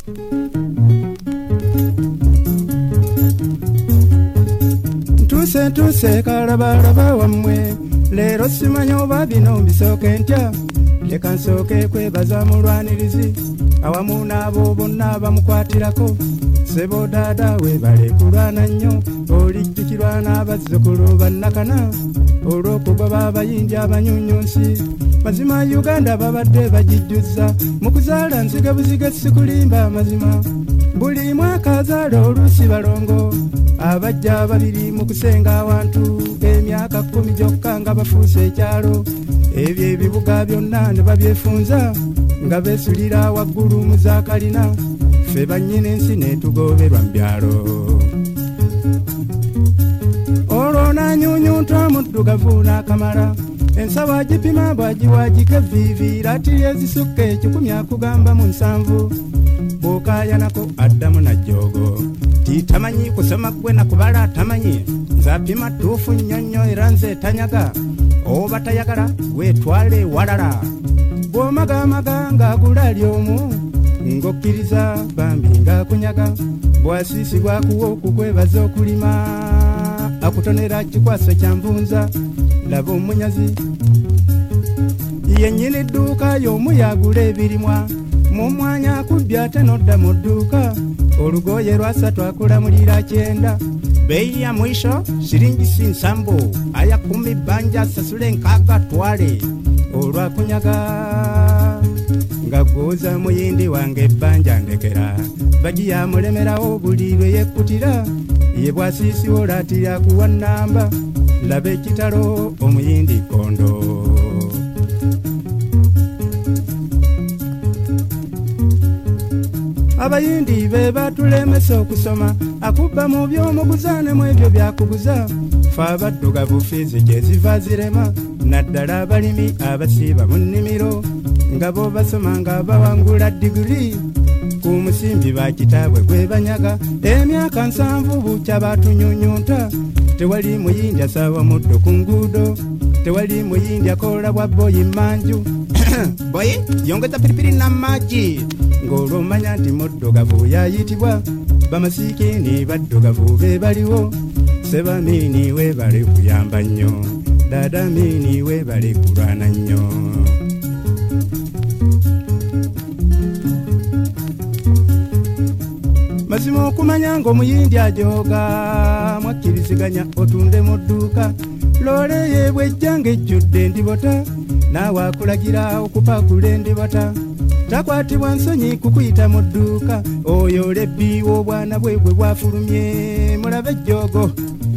Ntuse kalabalaba wamwe leero simanya oba bino mbisooke ntya leka nsooke kwebaza mulwanirizi awamu n'abo bonna bamukwatirako sebo daada webale kulwana nnyo olijjukirwa n'abazzukulu bannakana olw'okugoba abayindi abanyunyunsi mazima Uganda babadde bagijjuzza mu kuzaala nsiga buziga sikulimba mazima buli mwaka azaala oluusi balongo abajja babiri mu kusenga awantu emyaka 10 gyokka nga bafuuse ekyalo ebyo ebibuga byonna ne babyefunza nga beesulira waggulu mu zaakalina ffe bannyini ensi ne tugoberwa mu byalo olwo n'anyuunyunta muddugavu n'akamala ensawo agipima bw'agiwaagika evviiviira ati ezisukka 10 akugamba mu 7 bw'okaayanako addamu najjoogo tamanyi kusoma gwe na kubala tamanyi nzapima tuufu nnyonnyo era nze tanyaga oba tayagala wetwale walala bw'omagamaga ng'agula lyomu ng'okkiriza bambi ng'akunyaga bw'asiisibwa kuwo okukwebaza okulima akutonera kikwaso kya nvunza laba omunyazi yennyini edduuka y'omu yagula ebirimwa mu mwanya akubbya ate n'odda mu dduuka olugoye lwasatu akulamulira 9 bei ya mwisho shilingi 7 aya 10 banja sasule nkaga twale olwakunyaga nga gwoza muyindi wange banja ndekera baji ya mulemerawo buli lwe yekutira ye bwasiisi olatira kuwa namba labe ekitalo omuyindi kondo abayindi be batulemesa okusoma akubba mu by'omuguza mu ebyo byakuguza fe abaddugavu fiizi gye ziva zirema naddala abalimi abasiiba mu nnimiro nga bo basoma nga bawangula digiri ku musimbi bakitaabwe gwe banyaga emyaka 7 bukya batunyunyunta tewali muyindi asaawa muddo ku nguudo tewali muyindi akola bwa boyi manju boyi yongeza piripiri na maji ng'olwomanya nti muddugavu yayitibwa bamasiikini baddugavu be baliwo sebamiini weebale kuyamba nnyo daadamiini weebale kulwana nnyo mazima okumanya ng'omuyindi ajooga mwakkiriziganya otunde mu dduuka loole yeebwejja ng'ejjudde endibota naawe akulagira okupaakula endibota takwatibwa nsonyi kukuyita mu dduuka oyo lebbi w'obwana bwe bwafulumye mulabe ejjoogo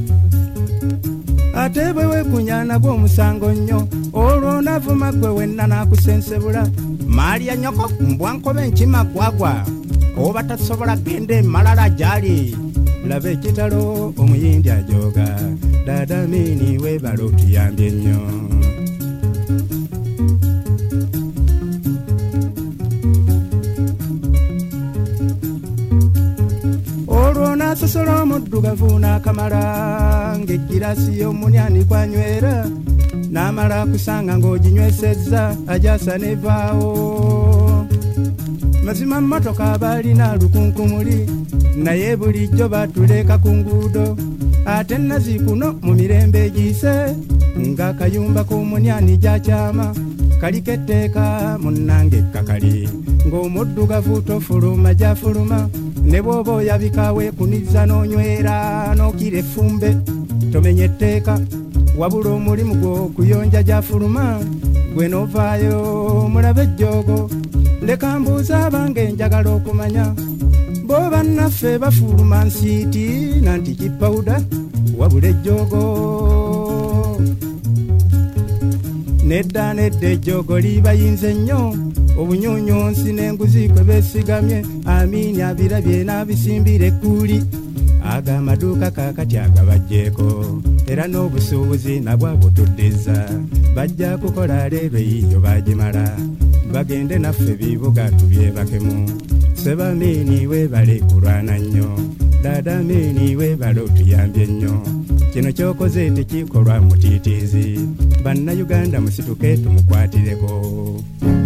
ate bwe weekunya nagwo omusango nnyo olwo navuma gwe wenna n'akusensebula maali ya nnyoko mbwankobe enkima gwagwa oba tasobola gende malala gyali labe ekitalo omuyindi ajooga daadamiini weebala otuyambye nnyo nasosola omuddugavu n'akamala ng'egirasi y'omunyani kwanywera n'amala kusanga ng'oginywesezza ajasa nevaawo mazima mmotoka baalina lukunkumuli naye bulijjo batuleka ku nguudo ate nazi kuno mu mirembe egiyise ng'akayumba k'omunyani gyakyama kaliko etteeka munnange kakali ng'omuddugavu tofuluma gyafuluma ne bw'oba oyabika weekuniza n'onywera n'okira effumbe tomenya etteeka wabula omulimu gw'okuyonja gyafuluma gwe n'ovaayo mulabe ejjoogo leka mbuuza abange njagala okumanya bo bannaffe bafuluma nsiiti nanti kipawuda wabula ejjoogo nedda ejjoogo libayinze nnyo obunyunyunsi n'enguzi kwe beesigamye amiini abirabye n'abisimbire ekkuuli aga amaduuka kaakati agabajjeeko era n'obusuubuzi nabwo abutuddiza bajja kukola leero eyiyo bagimala bagende naffe bibuga tubyebakemu sebamiini weebale kulwana nnyo daadamiini weebale otuyambye nnyo kino kyokoze tekikolwa mutiitiizi bannayuganda musituke tumukwatireko